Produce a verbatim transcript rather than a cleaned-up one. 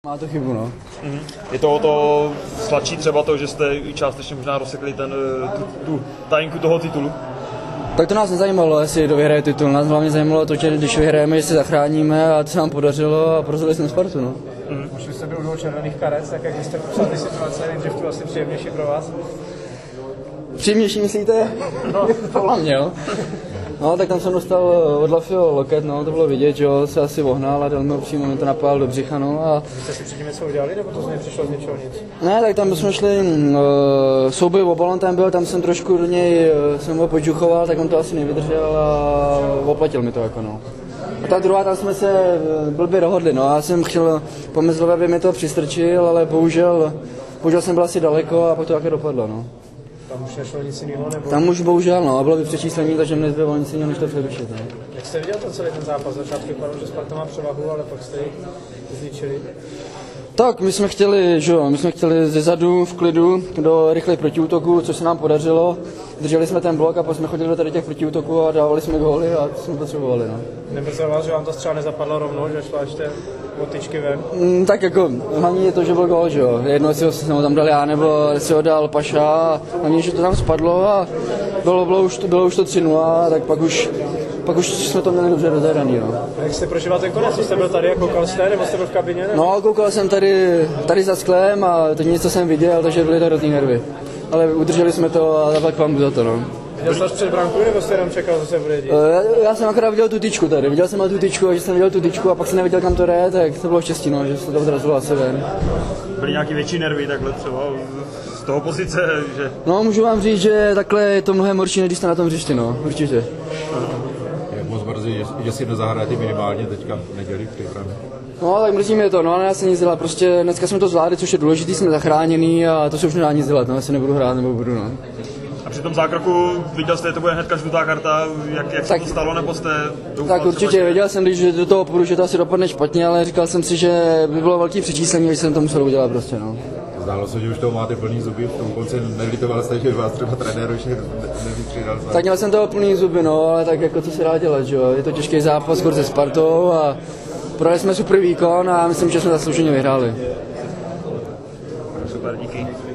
Má to chybu, no. Mm-hmm. Je to o to sladší třeba to, že jste částečně možná rozsekli ten, tu, tu tajinku toho titulu? Tak to nás nezajímalo, jestli to vyhraje titul. Nás hlavně zajímalo to, že když vyhrajeme, že se zachráníme a to se nám podařilo a porazili jsme Spartu, no. Mm-hmm. Už jste byl dvou červených karet, tak jak jste popsal ty situace, nejdřív to asi příjemnější pro vás? Příjemnější myslíte? No, podle mě, jo. No, tak tam jsem dostal od Lafio loket, no, to bylo vidět, že jo, se asi vohnal a dal mi přímo, mi to napál do břicha, no a... Jste si předtím něco udělali, nebo to z něj přišlo z něčeho nic? Ne, tak tam jsme šli, uh, souboj o balon tam byl, tam jsem trošku do něj, uh, jsem ho podžuchoval, tak on to asi nevydržel a oplatil mi to, jako no. A ta druhá, tam jsme se blbě dohodli, no, já jsem chtěl po Mezlové, aby mi to přistrčil, ale bohužel, bohužel jsem byl asi daleko a pak to také dopadlo, no. Tam už nešlo nic jiného, nebo? Tam už bohužel, no, a bylo by přečíslení, takže mi nezbylo nic jiného, než to přerušit, no. Jak jste viděl ten celý ten zápas? Začátku vypadalo, že Sparta má převahu, ale pak jste ji zničili. Tak, my jsme chtěli, že jo, my jsme chtěli zezadu v klidu do rychlých protiútoků, což se nám podařilo. Drželi jsme ten blok a pak jsme chodili do tady těch protiútoků a dávali jsme góly a to jsme potřebovali, no. Nemrzelo vás, že vám to třeba nezapadlo rovnou, že šla ještě od tyčky ven? Mm, tak jako, hlavně je to, že byl gól, že jo. Jedno, jestli ho jsme tam dali já, nebo jestli ho dal Paša a hlavně, že to tam spadlo a bylo, bylo, už, to, bylo už to tři nula, tak pak už, pak už jsme to měli dobře rozehraný, no. A jak jste prožíval ten konec? Jste byl tady a koukal jste, nebo jste byl v kabině? Ne? No, koukal jsem tady, tady za sklem a teď něco jsem viděl, takže byly to hrozný nervy. Ale udrželi jsme to a tak vám za to, no. Viděl jsi před brankou, nebo jste jenom čekal, co se bude dít? Já, já jsem akorát viděl tu tyčku tady, viděl jsem tu tyčku, a že jsem viděl tu tyčku a pak jsem neviděl, kam to jde, tak to bylo štěstí, no, že se to odrazilo asi ven. Byly nějaký větší nervy takhle třeba z toho pozice, že... No, můžu vám říct, že takhle je to mnohem horší, než když jste na tom hřišti, no, určitě. Je moc brzy, že si nezahráte minimálně teďka v neděli v přípravě. No, tak mrzí mě to, no, ale já se nic dělat, prostě dneska jsme to zvládli, což je důležitý, jsme zachráněný a to se už nedá nic dělat, no, asi nebudu hrát, nebo budu, no. A při tom zákroku viděl jste, že to bude hnedka žlutá karta, jak, jak tak, se to stalo, nebo jste doufal? Tak určitě, třeba, věděl jsem, když do toho půjdu, že to asi dopadne špatně, ale říkal jsem si, že by bylo velký přečíslení, že jsem to musel udělat prostě, no. Zdálo se, že už toho máte plný zuby, v tom konci nelitoval jste, že vás třeba trenér už nevystřídal. Tak měl jsem toho plný zuby, no, ale tak jako to se dá dělat, že jo, je to těžký zápas, skoro se Spartou a projeli jsme super výkon a myslím, že jsme zaslouženě vyhráli. Super, díky.